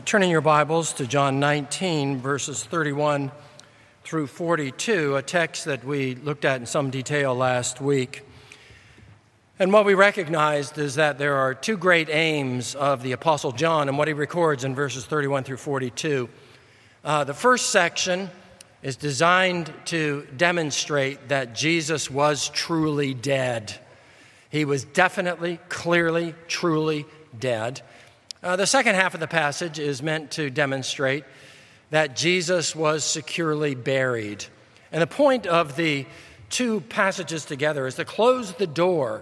Turning your Bibles to John 19, verses 31 through 42, a text that we looked at in some detail last week. And what we recognized is that there are two great aims of the Apostle John and what he records in verses 31 through 42. The first section is designed to demonstrate that Jesus was truly dead. He was definitely, clearly, truly dead. The second half of the passage is meant to demonstrate that Jesus was securely buried. And the point of the two passages together is to close the door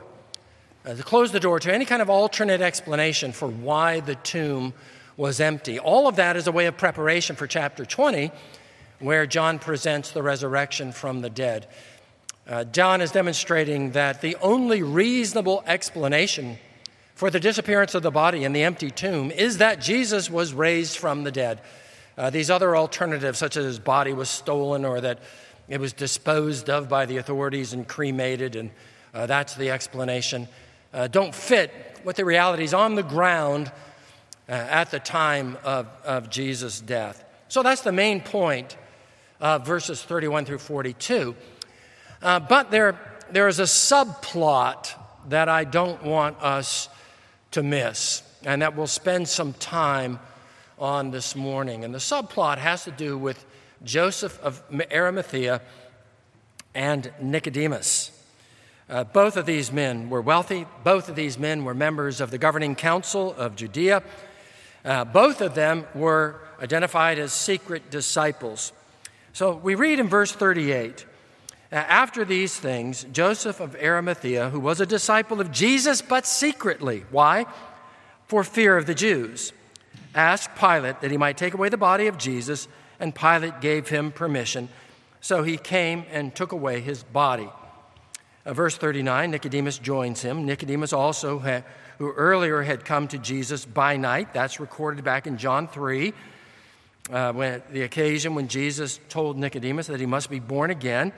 to any kind of alternate explanation for why the tomb was empty. All of that is a way of preparation for chapter 20, where John presents the resurrection from the dead. John is demonstrating that the only reasonable explanation for the disappearance of the body in the empty tomb is that Jesus was raised from the dead. These other alternatives, such as his body was stolen or that it was disposed of by the authorities and cremated, and that's the explanation, don't fit with the realities on the ground at the time of Jesus' death. So that's the main point of verses 31 through 42. But there is a subplot that I don't want us to miss, and that we'll spend some time on this morning. And the subplot has to do with Joseph of Arimathea and Nicodemus. Both of these men were wealthy. Both of these men were members of the governing council of Judea. Both of them were identified as secret disciples. So we read in verse 38, after these things, Joseph of Arimathea, who was a disciple of Jesus, but secretly, why? For fear of the Jews, asked Pilate that he might take away the body of Jesus, and Pilate gave him permission. So he came and took away his body. Verse 39, Nicodemus joins him. Nicodemus also, who earlier had come to Jesus by night, that's recorded back in John 3, when the occasion when Jesus told Nicodemus that he must be born again,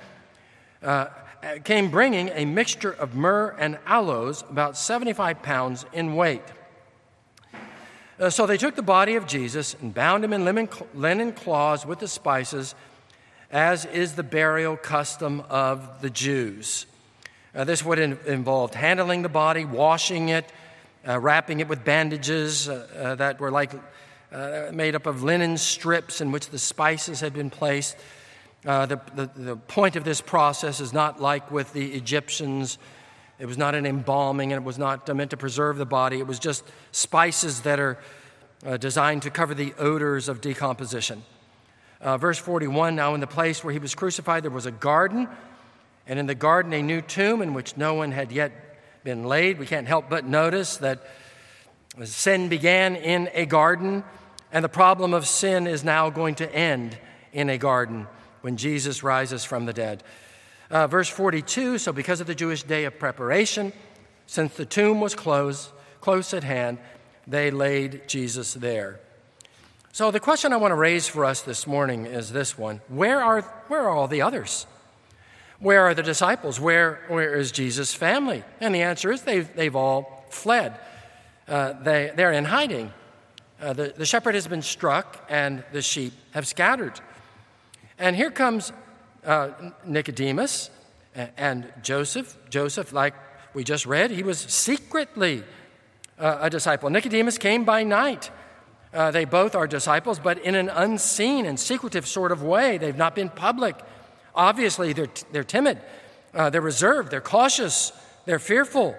came bringing a mixture of myrrh and aloes, about 75 pounds in weight. So they took the body of Jesus and bound him in linen cloths with the spices, as is the burial custom of the Jews. This would involve handling the body, washing it, wrapping it with bandages that were made up of linen strips in which the spices had been placed. The point of this process is not like with the Egyptians. It was not an embalming, and it was not meant to preserve the body. It was just spices that are designed to cover the odors of decomposition. Verse 41, now in the place where he was crucified there was a garden, and in the garden a new tomb in which no one had yet been laid. We can't help but notice that sin began in a garden, and the problem of sin is now going to end in a garden when Jesus rises from the dead. Verse 42, so because of the Jewish day of preparation, since the tomb was close at hand, they laid Jesus there. So the question I want to raise for us this morning is this one. Where are all the others? Where are the disciples? Where is Jesus' family? And the answer is they've all fled. They're in hiding. The shepherd has been struck, and the sheep have scattered. And here comes Nicodemus and Joseph. Joseph, like we just read, he was secretly a disciple. Nicodemus came by night. They both are disciples, but in an unseen and secretive sort of way. They've not been public. Obviously, they're timid. They're reserved. They're cautious. They're fearful.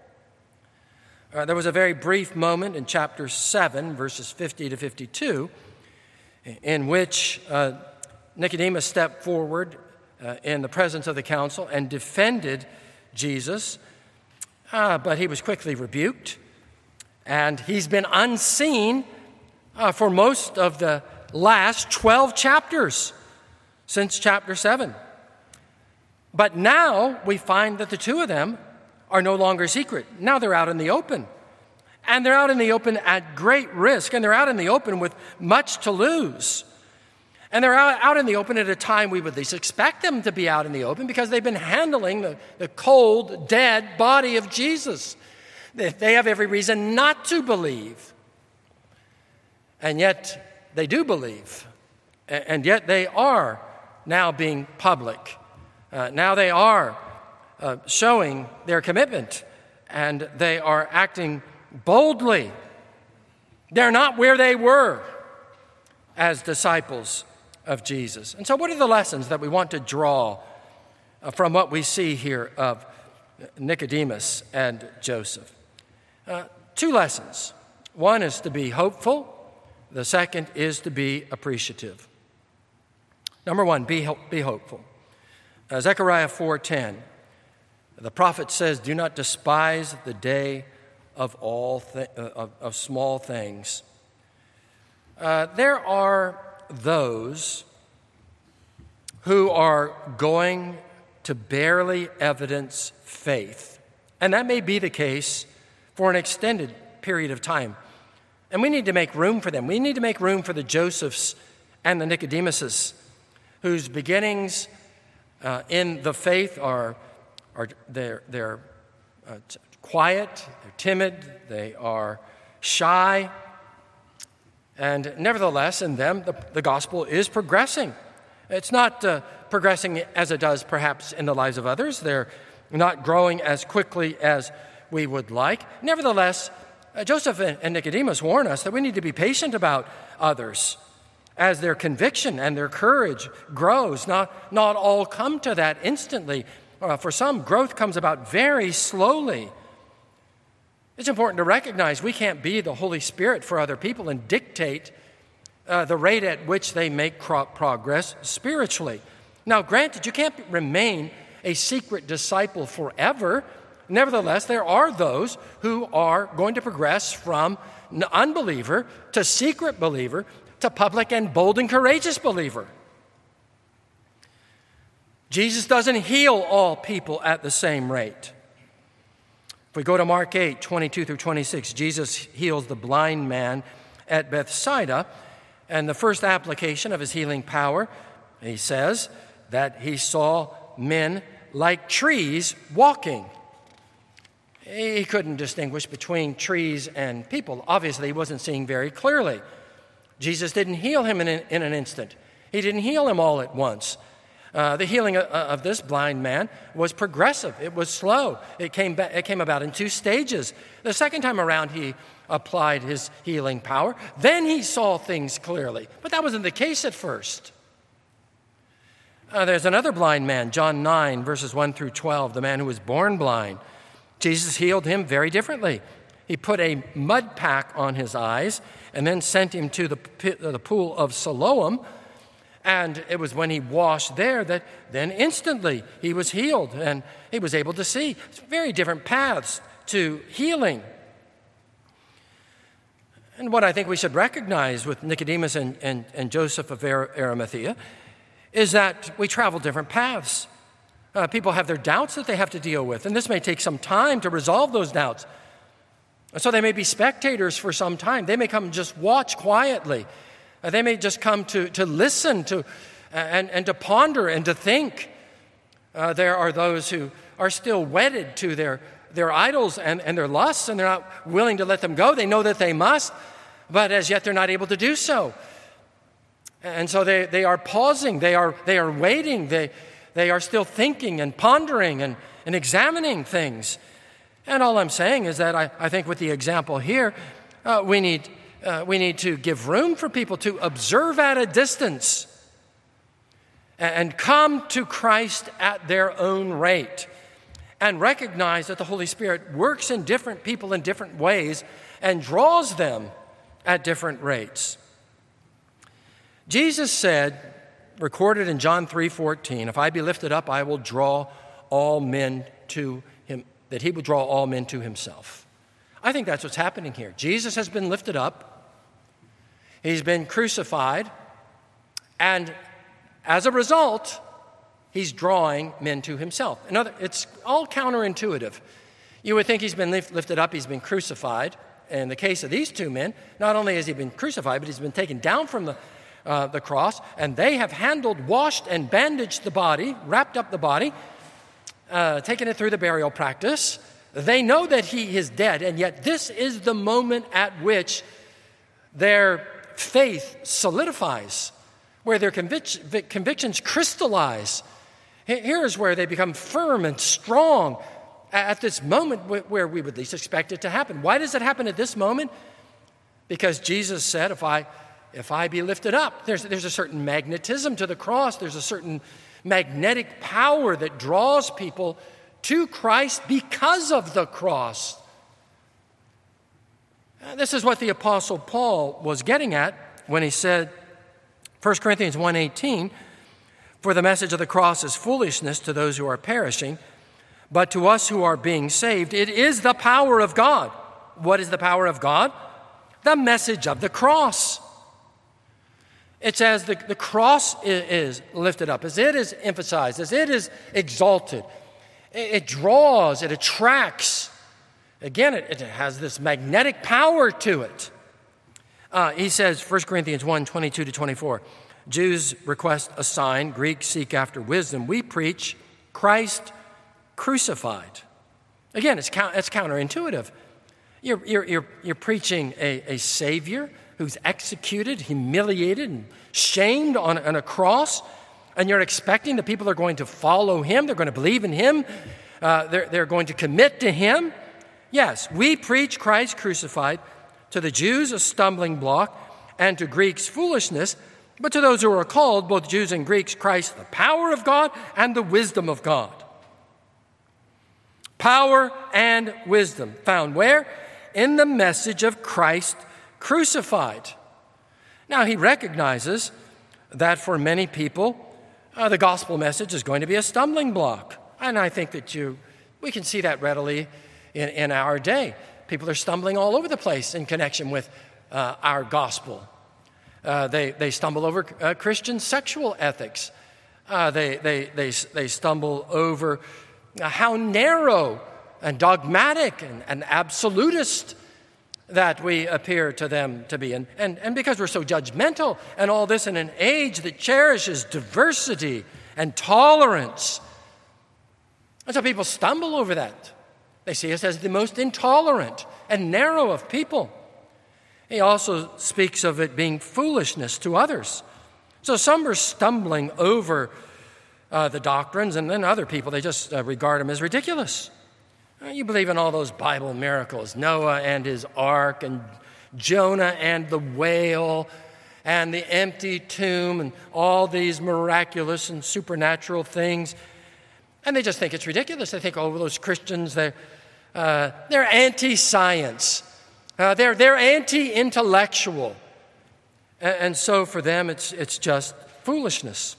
There was a very brief moment in chapter 7, verses 50 to 52, in which Nicodemus stepped forward in the presence of the council and defended Jesus, but he was quickly rebuked, and he's been unseen for most of the last 12 chapters since chapter 7. But now we find that the two of them are no longer secret. Now they're out in the open, and they're out in the open at great risk, and they're out in the open with much to lose. And they're out in the open at a time we would at least expect them to be out in the open, because they've been handling the cold, dead body of Jesus. They have every reason not to believe. and yet they do believe, and yet they are now being public. Now they are showing their commitment, and they are acting boldly. They're not where they were as disciples of Jesus. And so what are the lessons that we want to draw from what we see here of Nicodemus and Joseph? Two lessons. One is to be hopeful. The second is to be appreciative. Number one, be hopeful. Zechariah 4:10, the prophet says, "Do not despise the day of of small things." There are those who are going to barely evidence faith, and that may be the case for an extended period of time. And we need to make room for them. We need to make room for the Josephs and the Nicodemuses, whose beginnings in the faith are they're quiet, they're timid, they are shy, and nevertheless, in them, the gospel is progressing. It's not progressing as it does perhaps in the lives of others. They're not growing as quickly as we would like. Nevertheless, Joseph and Nicodemus warn us that we need to be patient about others as their conviction and their courage grows. Not all come to that instantly. For some, growth comes about very slowly. It's important to recognize we can't be the Holy Spirit for other people and dictate the rate at which they make progress spiritually. Now, granted, you can't remain a secret disciple forever. Nevertheless, there are those who are going to progress from unbeliever to secret believer to public and bold and courageous believer. Jesus doesn't heal all people at the same rate. If we go to Mark 8:22 through 26, Jesus heals the blind man at Bethsaida, and the first application of his healing power, he says that he saw men like trees walking. He couldn't distinguish between trees and people. Obviously, he wasn't seeing very clearly. Jesus didn't heal him in an instant. He didn't heal him all at once. The healing of this blind man was progressive. It was slow. It came about in two stages. The second time around, he applied his healing power. Then he saw things clearly. But that wasn't the case at first. There's another blind man, John 9, verses 1 through 12, the man who was born blind. Jesus healed him very differently. He put a mud pack on his eyes and then sent him to the pool of Siloam. And it was when he washed there that then instantly he was healed and he was able to see. It's very different paths to healing. And what I think we should recognize with Nicodemus and Joseph of Arimathea is that we travel different paths. People have their doubts that they have to deal with, and this may take some time to resolve those doubts. And so they may be spectators for some time. They may come and just watch quietly. They may just come to listen to and to ponder and to think. There are those who are still wedded to their idols and their lusts, and they're not willing to let them go. They know that they must, but as yet they're not able to do so. And so they are pausing. They are waiting. They are still thinking and pondering and examining things. And all I'm saying is that I think with the example here, we need to give room for people to observe at a distance and come to Christ at their own rate and recognize that the Holy Spirit works in different people in different ways and draws them at different rates. Jesus said, recorded in John 3:14, "If I be lifted up, I will draw all men to him," that he will draw all men to himself. I think that's what's happening here. Jesus has been lifted up. He's been crucified. And as a result, he's drawing men to himself. It's all counterintuitive. You would think he's been lifted up, he's been crucified. In the case of these two men, not only has he been crucified, but he's been taken down from the cross, and they have handled, washed, and bandaged the body, wrapped up the body, taken it through the burial practice. They know that he is dead, and yet this is the moment at which their faith solidifies, where their convictions crystallize. Here's where they become firm and strong at this moment where we would least expect it to happen. Why does it happen at this moment? Because Jesus said, if I be lifted up, there's a certain magnetism to the cross. There's a certain magnetic power that draws people to Christ because of the cross. This is what the Apostle Paul was getting at when he said, 1 Corinthians 1:18, "For the message of the cross is foolishness to those who are perishing, but to us who are being saved, it is the power of God." What is the power of God? The message of the cross. It's as the cross is lifted up, as it is emphasized, as it is exalted. It draws, it attracts. Again, it has this magnetic power to it. He says, 1 Corinthians 1:22-24, "Jews request a sign, Greeks seek after wisdom. We preach Christ crucified." Again, it's counterintuitive. You're preaching a Savior who's executed, humiliated, and shamed on a cross, and you're expecting that people are going to follow him, they're going to believe in him, they're going to commit to him. Yes, we preach Christ crucified, to the Jews a stumbling block, and to Greeks foolishness, but to those who are called, both Jews and Greeks, Christ the power of God and the wisdom of God. Power and wisdom found where? In the message of Christ crucified. Now, he recognizes that for many people, the gospel message is going to be a stumbling block. And I think that we can see that readily in our day. People are stumbling all over the place in connection with our gospel. They stumble over Christian sexual ethics. They stumble over how narrow and dogmatic and absolutist that we appear to them to be. And because we're so judgmental and all this in an age that cherishes diversity and tolerance. And so people stumble over that. They see us as the most intolerant and narrow of people. He also speaks of it being foolishness to others. So some are stumbling over the doctrines, and then other people, they just regard them as ridiculous. You believe in all those Bible miracles, Noah and his ark, and Jonah and the whale, and the empty tomb, and all these miraculous and supernatural things. And they just think it's ridiculous. They think, oh, those Christians, they're anti-science. They're anti-intellectual. And so for them, it's just foolishness.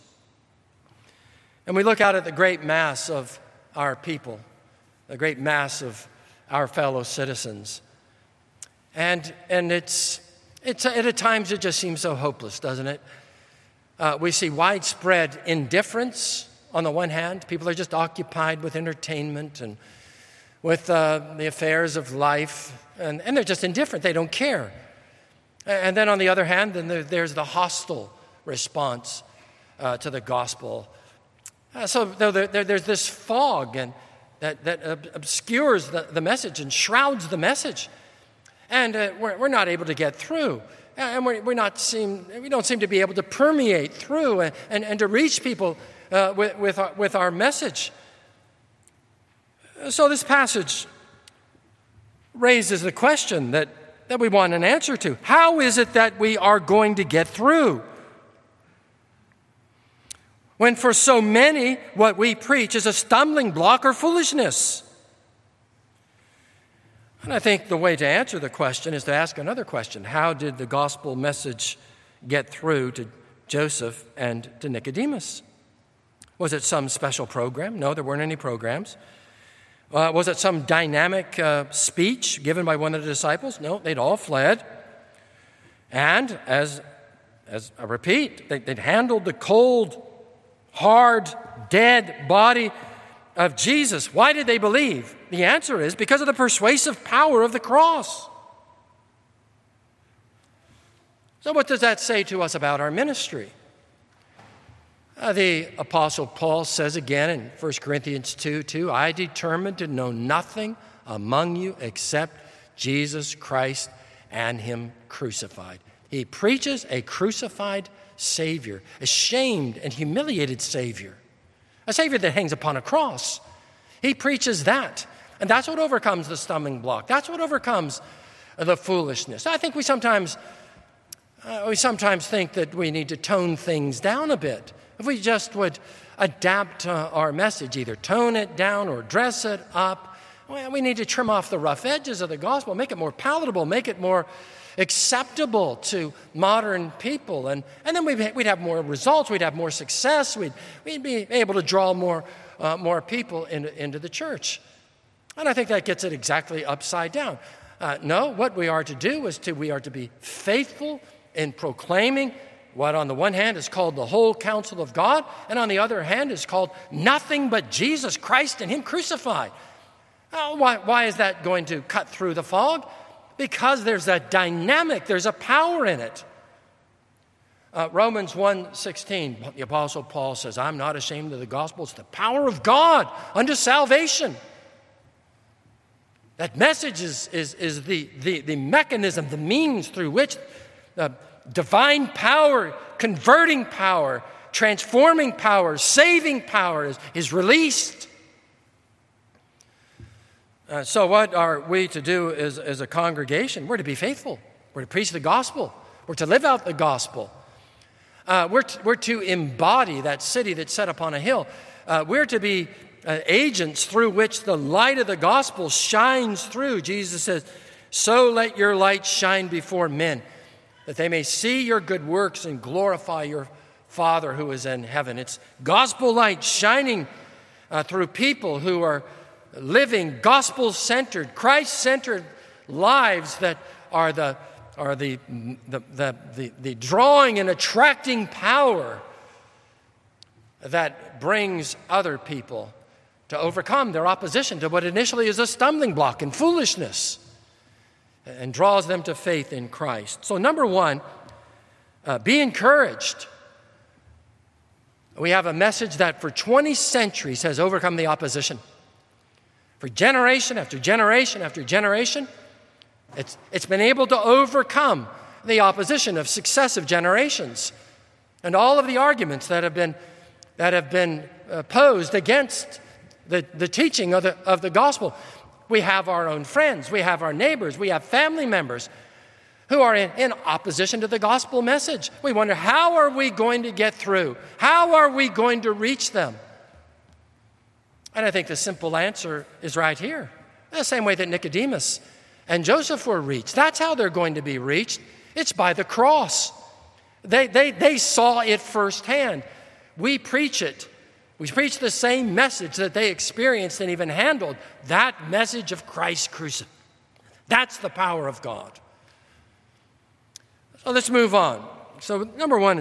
And we look out at the great mass of our people, the great mass of our fellow citizens. And it's at times it just seems so hopeless, doesn't it? We see widespread indifference on the one hand. People are just occupied with entertainment and with the affairs of life, and they're just indifferent. They don't care. And then on the other hand, then there's the hostile response to the gospel. So there's this fog and that obscures the message and shrouds the message. And we're not able to get through. And we don't seem to be able to permeate through and to reach people with our message. So this passage raises the question that we want an answer to. How is it that we are going to get through? When for so many, what we preach is a stumbling block or foolishness. And I think the way to answer the question is to ask another question. How did the gospel message get through to Joseph and to Nicodemus? Was it some special program? No, there weren't any programs. Was it some dynamic speech given by one of the disciples? No, they'd all fled. And as I repeat, they'd handled the cold, hard, dead body of Jesus. Why did they believe? The answer is because of the persuasive power of the cross. So what does that say to us about our ministry? The Apostle Paul says again in 1 Corinthians 2:2, I determined to know nothing among you except Jesus Christ and him crucified. He preaches a crucified Savior, a shamed and humiliated Savior, a Savior that hangs upon a cross. He preaches that, and that's what overcomes the stumbling block. That's what overcomes the foolishness. I think we sometimes think that we need to tone things down a bit. If we just would adapt our message, either tone it down or dress it up, well, we need to trim off the rough edges of the gospel, make it more palatable, make it more acceptable to modern people. And then we'd have more results, we'd have more success, we'd be able to draw more people into the church. And I think that gets it exactly upside down. No, what we are to do is we are to be faithful in proclaiming what on the one hand is called the whole counsel of God, and on the other hand is called nothing but Jesus Christ and Him crucified. Why is that going to cut through the fog? Because there's a dynamic, there's a power in it. Romans 1:16, the Apostle Paul says, I'm not ashamed of the gospel. It's the power of God unto salvation. That message is the mechanism, the means through which divine power, converting power, transforming power, saving power is released. So what are we to do as a congregation? We're to be faithful. We're to preach the gospel. We're to live out the gospel. We're to embody that city that's set upon a hill. We're to be agents through which the light of the gospel shines through. Jesus says, so let your light shine before men, that they may see your good works and glorify your Father who is in heaven. It's gospel light shining through people who are living gospel-centered, Christ-centered lives that are the drawing and attracting power that brings other people to overcome their opposition to what initially is a stumbling block and foolishness, and draws them to faith in Christ. So number one, be encouraged. We have a message that for 20 centuries has overcome the opposition. For generation after generation after generation, it's been able to overcome the opposition of successive generations and all of the arguments that have been posed against the teaching of the gospel. We have our own friends, we have our neighbors, we have family members who are in opposition to the gospel message. We wonder, how are we going to get through? How are we going to reach them? And I think the simple answer is right here. The same way that Nicodemus and Joseph were reached. That's how they're going to be reached. It's by the cross. They saw it firsthand. We preach it. We preach the same message that they experienced and even handled. That message of Christ crucified. That's the power of God. So let's move on. So number one,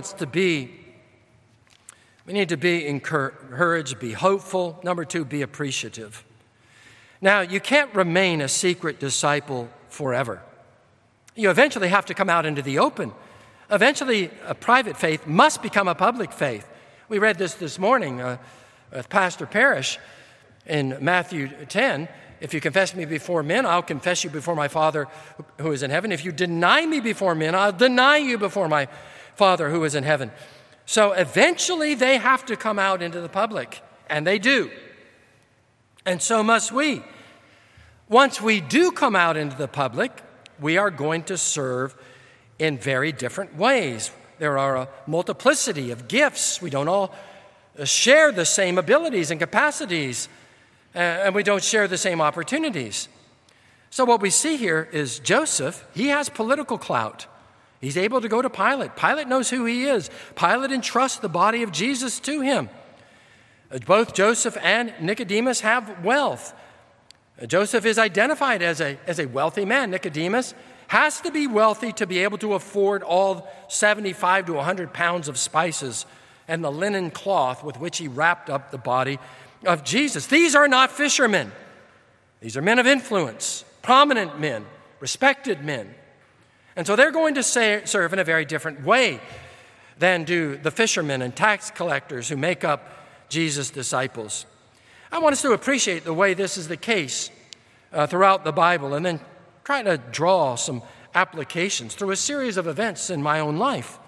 we need to be encouraged, be hopeful. Number two, be appreciative. Now, you can't remain a secret disciple forever. You eventually have to come out into the open. Eventually, a private faith must become a public faith. We read this morning with Pastor Parrish in Matthew 10. If you confess me before men, I'll confess you before my Father who is in heaven. If you deny me before men, I'll deny you before my Father who is in heaven. So eventually they have to come out into the public, and they do. And so must we. Once we do come out into the public, we are going to serve in very different ways. There are a multiplicity of gifts. We don't all share the same abilities and capacities, and we don't share the same opportunities. So what we see here is Joseph, he has political clout. He's able to go to Pilate. Pilate knows who he is. Pilate entrusts the body of Jesus to him. Both Joseph and Nicodemus have wealth. Joseph is identified as a wealthy man. Nicodemus has to be wealthy to be able to afford all 75 to 100 pounds of spices and the linen cloth with which he wrapped up the body of Jesus. These are not fishermen. These are men of influence, prominent men, respected men. And so they're going to serve in a very different way than do the fishermen and tax collectors who make up Jesus' disciples. I want us to appreciate the way this is the case throughout the Bible, and then try to draw some applications through a series of events in my own life.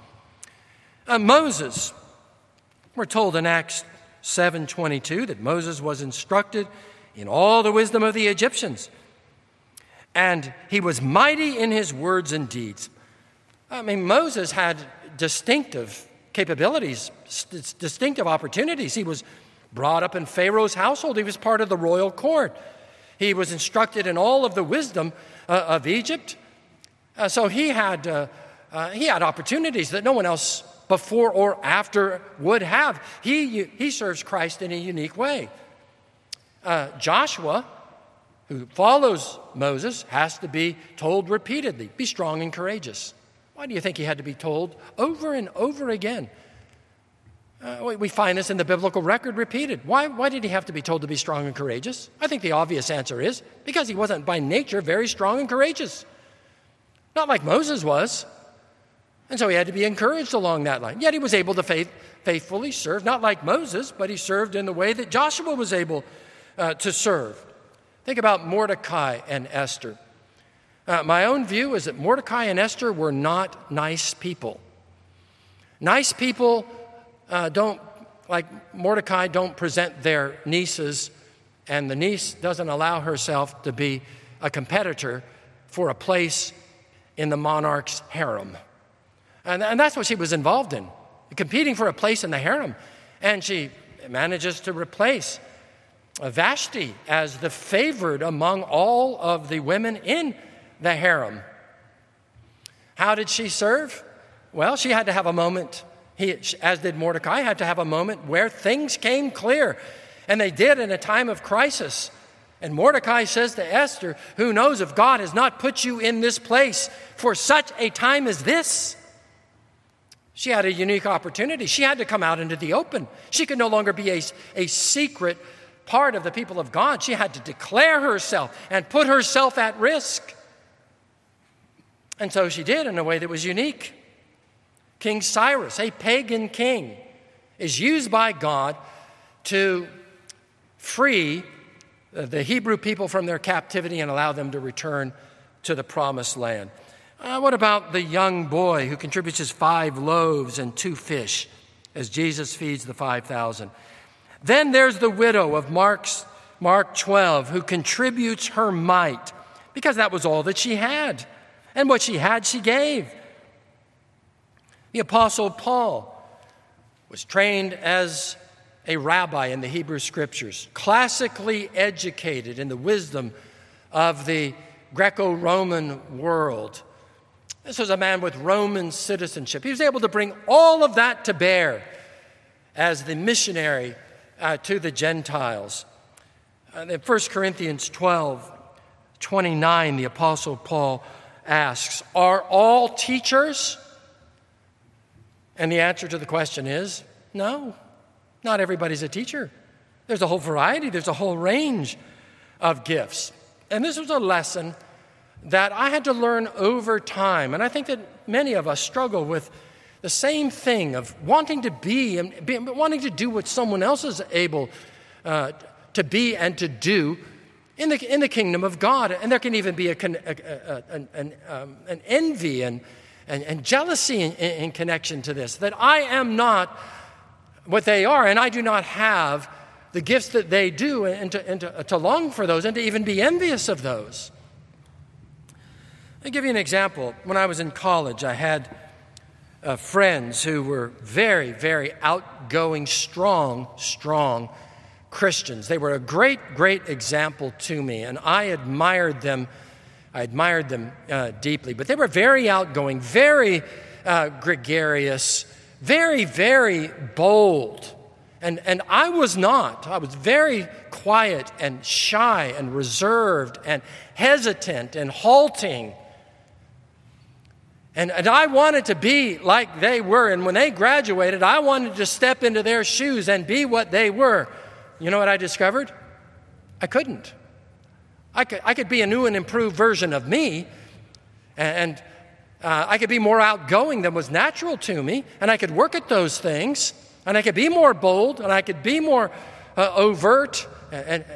Moses, we're told in Acts 7:22 that Moses was instructed in all the wisdom of the Egyptians, and he was mighty in his words and deeds. Moses had distinctive capabilities, distinctive opportunities. He was brought up in Pharaoh's household. He was part of the royal court. He was instructed in all of the wisdom of Egypt. So he had opportunities that no one else before or after would have. He serves Christ in a unique way. Joshua, who follows Moses, has to be told repeatedly, be strong and courageous. Why do you think he had to be told over and over again? We find this in the biblical record repeated. Why did he have to be told to be strong and courageous? I think the obvious answer is because he wasn't by nature very strong and courageous. Not like Moses was. And so he had to be encouraged along that line. Yet he was able to faithfully serve, not like Moses, but he served in the way that Joshua was able to serve. Think about Mordecai and Esther. My own view is that Mordecai and Esther were not nice people. Nice people like Mordecai, don't present their nieces, and the niece doesn't allow herself to be a competitor for a place in the monarch's harem. And that's what she was involved in, competing for a place in the harem. And she manages to replace Vashti as the favored among all of the women in the harem. How did she serve? Well, she had to have a moment, as did Mordecai, had to have a moment where things came clear. And they did in a time of crisis. And Mordecai says to Esther, who knows if God has not put you in this place for such a time as this? She had a unique opportunity. She had to come out into the open. She could no longer be a secret part of the people of God. She had to declare herself and put herself at risk. And so she did in a way that was unique. King Cyrus, a pagan king, is used by God to free the Hebrew people from their captivity and allow them to return to the promised land. What about the young boy who contributes his 5 loaves and 2 fish as Jesus feeds the 5,000? Then there's the widow of Mark 12 who contributes her mite because that was all that she had. And what she had, she gave. The Apostle Paul was trained as a rabbi in the Hebrew Scriptures, classically educated in the wisdom of the Greco-Roman world. This was a man with Roman citizenship. He was able to bring all of that to bear as the missionary to the Gentiles. In 1 Corinthians 12:29, the Apostle Paul asks, are all teachers? And the answer to the question is, no, not everybody's a teacher. There's a whole variety, there's a whole range of gifts. And this was a lesson that I had to learn over time. And I think that many of us struggle with the same thing of wanting to be and wanting to do what someone else is able to be and to do in the kingdom of God. And there can even be an envy and jealousy in connection to this, that I am not what they are, and I do not have the gifts that they do, and to long for those, and to even be envious of those. I'll give you an example. When I was in college, I had friends who were very, very outgoing, strong Christians. They were a great, great example to me, and I admired them deeply. But they were very outgoing, very gregarious, very, very bold. And I was not. I was very quiet and shy and reserved and hesitant and halting. And I wanted to be like they were. And when they graduated, I wanted to step into their shoes and be what they were. You know what I discovered? I couldn't. I could be a new and improved version of me, and I could be more outgoing than was natural to me, and I could work at those things, and I could be more bold, and I could be more overt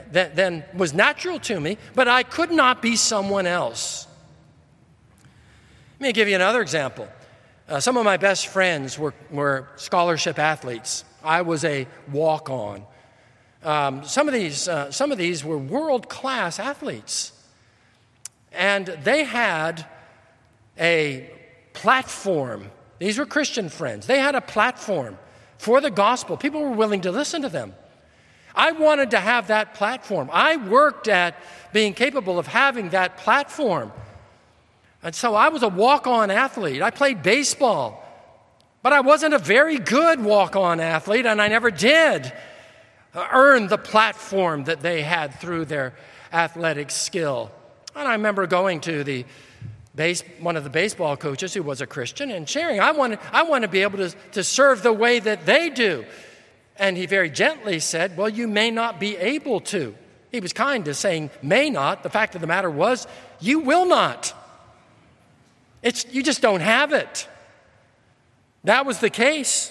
than was natural to me, but I could not be someone else. me give you another example. Some of my best friends were scholarship athletes. I was a walk-on. Some of these were world-class athletes. And they had a platform. These were Christian friends. They had a platform for the gospel. People were willing to listen to them. I wanted to have that platform. I worked at being capable of having that platform. And so I was a walk-on athlete. I played baseball, but I wasn't a very good walk-on athlete, and I never did earn the platform that they had through their athletic skill. And I remember going to one of the baseball coaches who was a Christian and sharing, I want to be able to serve the way that they do. And he very gently said, well, you may not be able to. He was kind to saying may not. The fact of the matter was, you will not. You just don't have it. That was the case.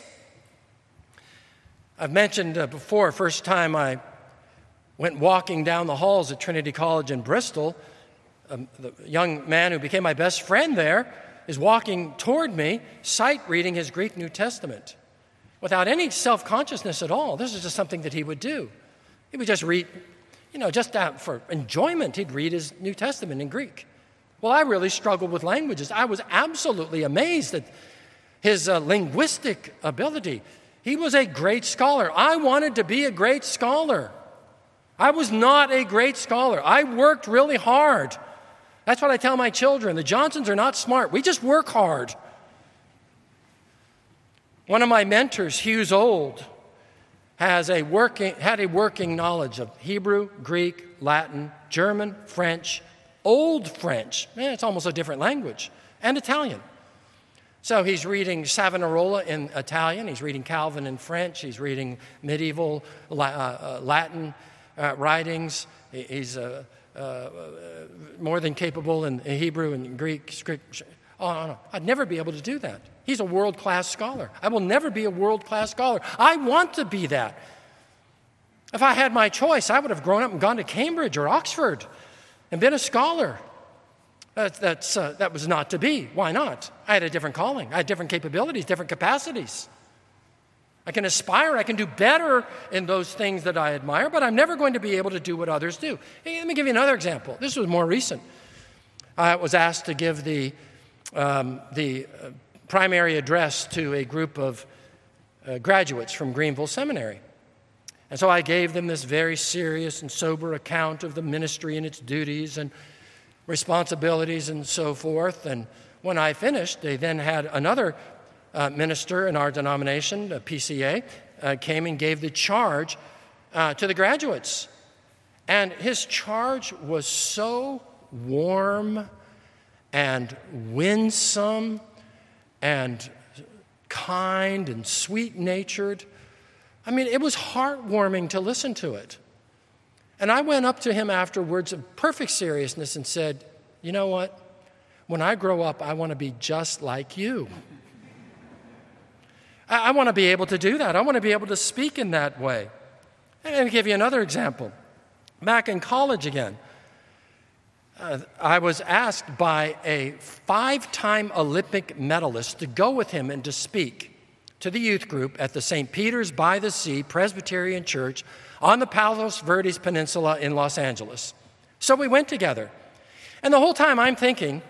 I've mentioned before, first time I went walking down the halls at Trinity College in Bristol, the young man who became my best friend there is walking toward me, sight reading his Greek New Testament without any self-consciousness at all. This is just something that he would do. He would just read, just for enjoyment, he'd read his New Testament in Greek. Well, I really struggled with languages. I was absolutely amazed at his linguistic ability. He was a great scholar. I wanted to be a great scholar. I was not a great scholar. I worked really hard. That's what I tell my children. The Johnsons are not smart. We just work hard. One of my mentors, Hughes Old, had a working knowledge of Hebrew, Greek, Latin, German, French, Old French. It's almost a different language, and Italian. So he's reading Savonarola in Italian. He's reading Calvin in French. He's reading medieval Latin writings. He's more than capable in Hebrew and Greek scripture. Oh, no. I'd never be able to do that. He's a world-class scholar. I will never be a world-class scholar. I want to be that. If I had my choice, I would have grown up and gone to Cambridge or Oxford and been a scholar. That was not to be. Why not? I had a different calling. I had different capabilities, different capacities. I can aspire. I can do better in those things that I admire, but I'm never going to be able to do what others do. Hey, let me give you another example. This was more recent. I was asked to give the primary address to a group of graduates from Greenville Seminary. And so I gave them this very serious and sober account of the ministry and its duties and responsibilities and so forth. And when I finished, they then had another minister in our denomination, PCA, came and gave the charge to the graduates. And his charge was so warm and winsome and kind and sweet-natured. I mean, it was heartwarming to listen to it. And I went up to him afterwards in perfect seriousness and said, you know what? When I grow up, I want to be just like you. I want to be able to do that. I want to be able to speak in that way. And let me give you another example. Back in college again, I was asked by a 5-time Olympic medalist to go with him and to speak to the youth group at the St. Peter's by the Sea Presbyterian Church on the Palos Verdes Peninsula in Los Angeles. So we went together. And the whole time I'm thinking,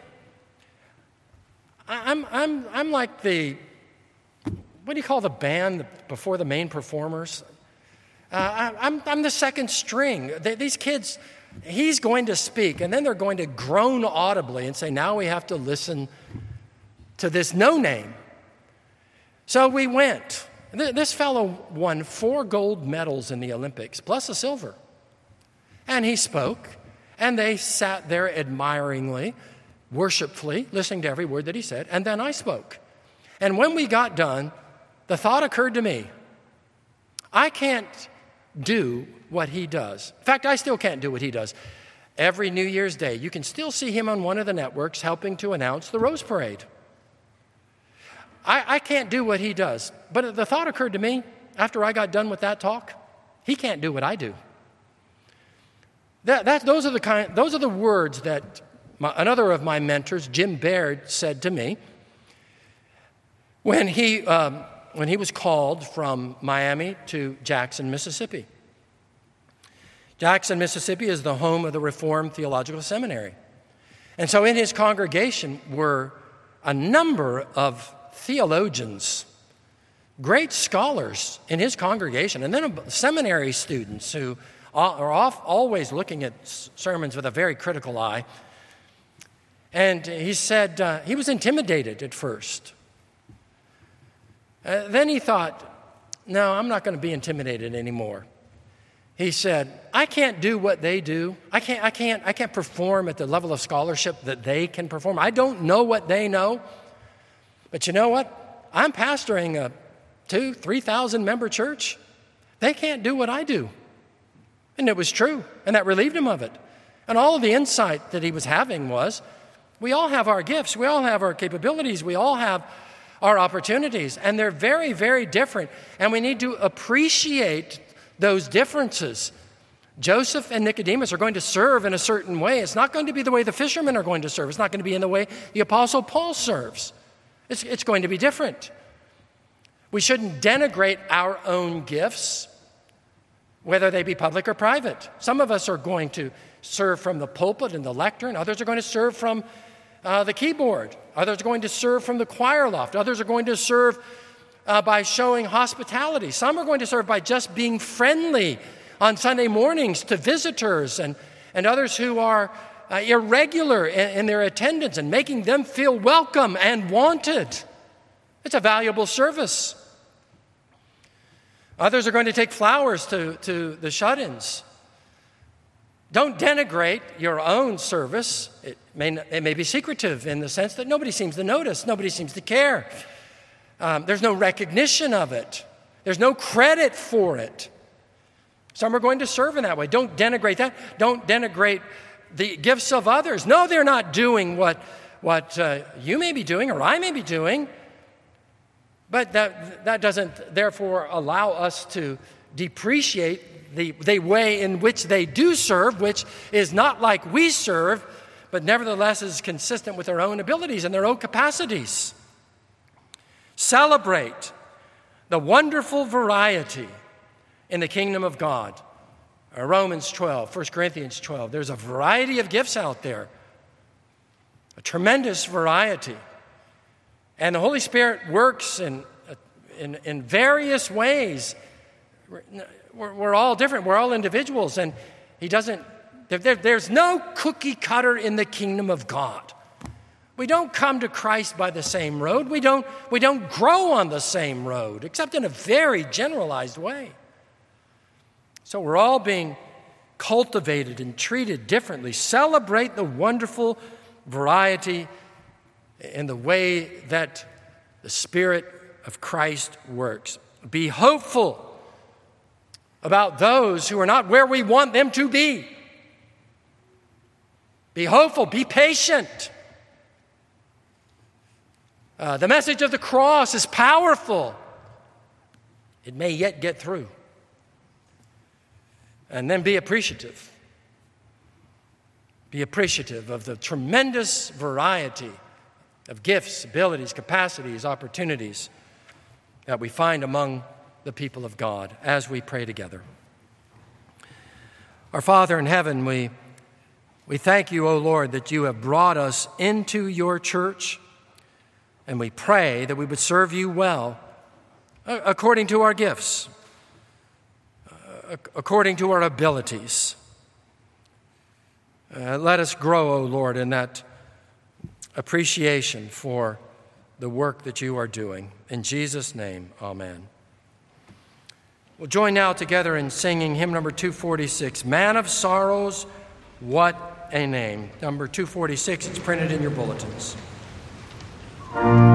I'm like the, what do you call the band before the main performers? I'm the second string. These kids, he's going to speak, and then they're going to groan audibly and say, now we have to listen to this no-name. So we went. This fellow won 4 gold medals in the Olympics, plus a silver. And he spoke, and they sat there admiringly, worshipfully, listening to every word that he said, and then I spoke. And when we got done, the thought occurred to me, I can't do what he does. In fact, I still can't do what he does. Every New Year's Day, you can still see him on one of the networks helping to announce the Rose Parade. I can't do what he does. But the thought occurred to me, after I got done with that talk, he can't do what I do. Those are the words that Another of my mentors, Jim Baird, said to me, when he was called from Miami to Jackson, Mississippi. Jackson, Mississippi is the home of the Reformed Theological Seminary. And so in his congregation were a number of theologians, great scholars in his congregation, and then seminary students who are always looking at sermons with a very critical eye. And he said he was intimidated at first. Then he thought, no, I'm not going to be intimidated anymore. He said, I can't do what they do. I can't perform at the level of scholarship that they can perform. I don't know what they know. But you know what? I'm pastoring a 2,000-3,000 member church. They can't do what I do. And it was true, and that relieved him of it. And all of the insight that he was having was, we all have our gifts, we all have our capabilities, we all have our opportunities, and they're very, very different. And we need to appreciate those differences. Joseph and Nicodemus are going to serve in a certain way. It's not going to be the way the fishermen are going to serve. It's not going to be in the way the Apostle Paul serves. It's going to be different. We shouldn't denigrate our own gifts, whether they be public or private. Some of us are going to serve from the pulpit and the lectern. Others are going to serve from the keyboard. Others are going to serve from the choir loft. Others are going to serve by showing hospitality. Some are going to serve by just being friendly on Sunday mornings to visitors and others who are irregular in their attendance and making them feel welcome and wanted. It's a valuable service. Others are going to take flowers to the shut-ins. Don't denigrate your own service. It may be secretive in the sense that nobody seems to notice, nobody seems to care. There's no recognition of it. There's no credit for it. Some are going to serve in that way. Don't denigrate that. Don't denigrate the gifts of others. No, they're not doing what you may be doing or I may be doing. But that doesn't therefore allow us to depreciate the way in which they do serve, which is not like we serve, but nevertheless is consistent with their own abilities and their own capacities. Celebrate the wonderful variety in the kingdom of God. Romans 12, 1 Corinthians 12. There's a variety of gifts out there, a tremendous variety. And the Holy Spirit works in various ways. We're all different. We're all individuals. And He doesn't, there's no cookie cutter in the kingdom of God. We don't come to Christ by the same road. We don't grow on the same road, except in a very generalized way. So we're all being cultivated and treated differently. Celebrate the wonderful variety in the way that the Spirit of Christ works. Be hopeful about those who are not where we want them to be. Be hopeful, be patient. The message of the cross is powerful. It may yet get through. And then be appreciative. Be appreciative of the tremendous variety of gifts, abilities, capacities, opportunities that we find among the people of God as we pray together. Our Father in heaven, we thank you, O Lord, that you have brought us into your church, and we pray that we would serve you well according to our gifts, according to our abilities. Let us grow, O Lord, in that appreciation for the work that you are doing. In Jesus' name, amen. We'll join now together in singing hymn number 246, Man of Sorrows, What a Name. Number 246, it's printed in your bulletins.